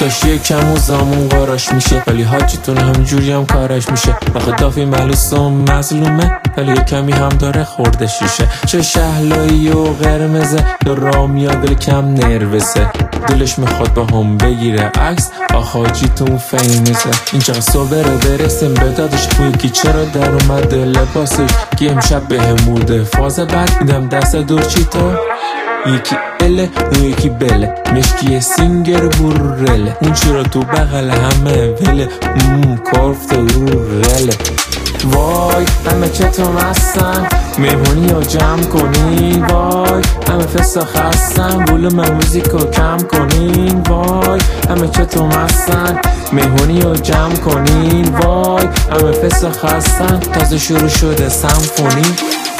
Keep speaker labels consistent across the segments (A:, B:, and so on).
A: کاش یکم و زامون قاراش میشه، ولی حاجیتون همجوری هم کارش میشه. آخه دافی ملوسم مظلومه، ولی کمی هم داره خورده شیشه. چه شهلایی و قرمزه، یا رامیا دل کم نروسه. دلش میخواد با هم بگیره عکس، آخ حاجیتون فیمزه. اینجا صبح رو برسیم به دادش، توی کی چرا در اومده لباسش، که امشب به هموده فاز بعد میدم دست دور چی تو. یکی اله و یکی بله، مشکی سینگر بورله، اون چرا تو بغل همه وله، کافت رو غله. وای همه چطور هستن، مهمونی رو جمع کنین. وای همه فسا خستن، بولم موزیک رو کم کنین. وای همه چطور هستن، مهمونی رو جمع کنین. وای همه فسا خستن، تازه شروع شده سمفونی.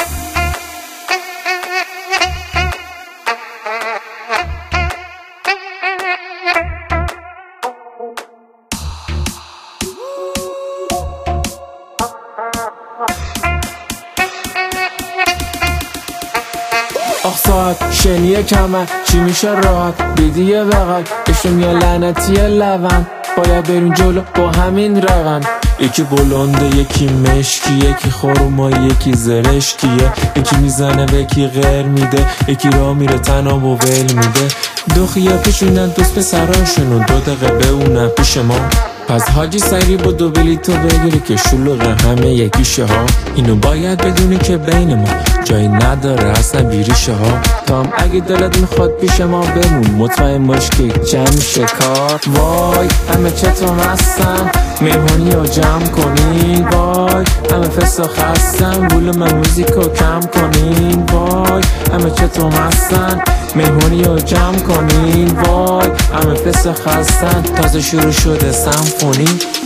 A: آخ ساعت شنیه کمه، چی میشه راحت بیدیه بغل، اشتم یا لعنتی لون، باید بریم جلو با همین روند. یکی بلنده یکی مشکی، یکی خورما یکی زرشکیه، یکی میزنه و یکی غیر میده، یکی را میره تناب و ول میده. دو خیه پیشونن دوست پسراشونو، 2 دقیقه بهونن پیش ما. پس حاجی سری با 2 بلیتو بگیری که شلوغه همه یکیشه ها. اینو باید بدونی که بین ما جایی نداره اصلا بیریشه ها. تا هم اگه دلت میخواد پیش ما بمون، مطمئن باش که جمع میشه کار. وای همه چطور هستن، مهمونی رو جمع کنین. وای همه فسا خستن، بولم موزیک رو کم کنین. وای همه چطور هستن، مهمونی رو جمع کنین. وای همه فسا خستن، تازه شروع شده سمفونی.